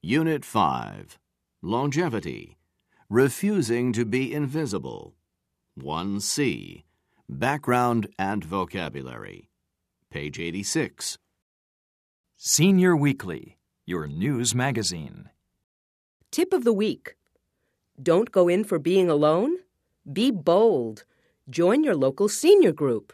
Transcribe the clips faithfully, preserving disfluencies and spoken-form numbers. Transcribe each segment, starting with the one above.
Unit five, Longevity, Refusing to be Invisible. one C, Background and Vocabulary. Page eighty-six. Senior Weekly, your news magazine. Tip of the week. Don't go in for being alone. Be bold. Join your local senior group.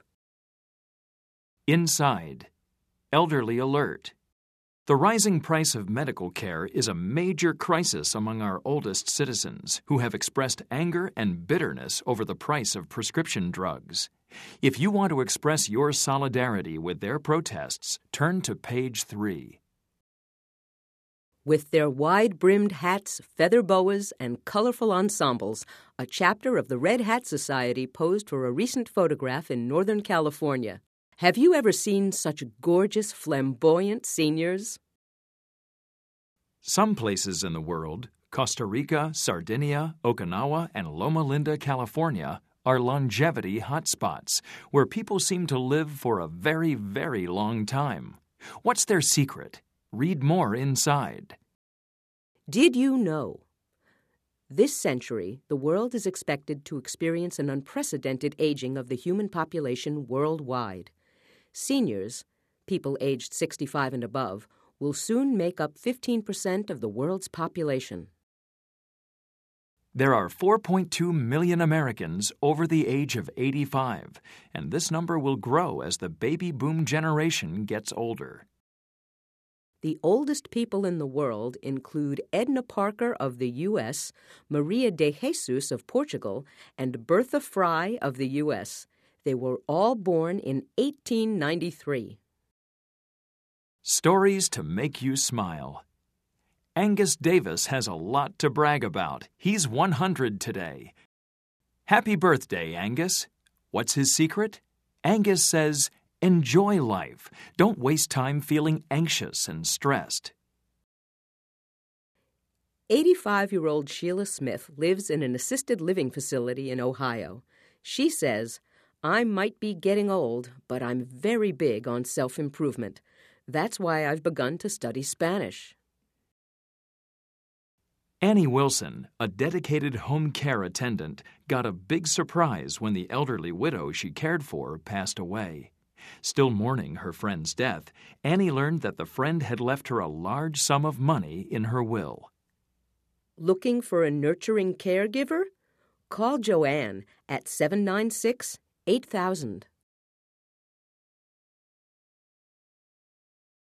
Inside, Elderly Alert. The rising price of medical care is a major crisis among our oldest citizens who have expressed anger and bitterness over the price of prescription drugs. If you want to express your solidarity with their protests, turn to page three. With their wide-brimmed hats, feather boas, and colorful ensembles, a chapter of the Red Hat Society posed for a recent photograph in Northern California. Have you ever seen such gorgeous, flamboyant seniors? Some places in the world, Costa Rica, Sardinia, Okinawa, and Loma Linda, California, are longevity hotspots where people seem to live for a very, very long time. What's their secret? Read more inside. Did you know? This century, the world is expected to experience an unprecedented aging of the human population worldwide. Seniors, people aged sixty-five and above, will soon make up fifteen percent of the world's population. There are four point two million Americans over the age of eighty-five, and this number will grow as the baby boom generation gets older. The oldest people in the world include Edna Parker of the U S, Maria de Jesus of Portugal, and Bertha Fry of the U S They were all born in eighteen ninety-three. Stories to make you smile. Angus Davis has a lot to brag about. He's one hundred today. Happy birthday, Angus. What's his secret? Angus says, enjoy life. Don't waste time feeling anxious and stressed. eighty-five-year-old Sheila Smith lives in an assisted living facility in Ohio. She says, I might be getting old, but I'm very big on self-improvement. That's why I've begun to study Spanish. Annie Wilson, a dedicated home care attendant, got a big surprise when the elderly widow she cared for passed away. Still mourning her friend's death, Annie learned that the friend had left her a large sum of money in her will. Looking for a nurturing caregiver? Call Joanne at seven nine six, eight thousand.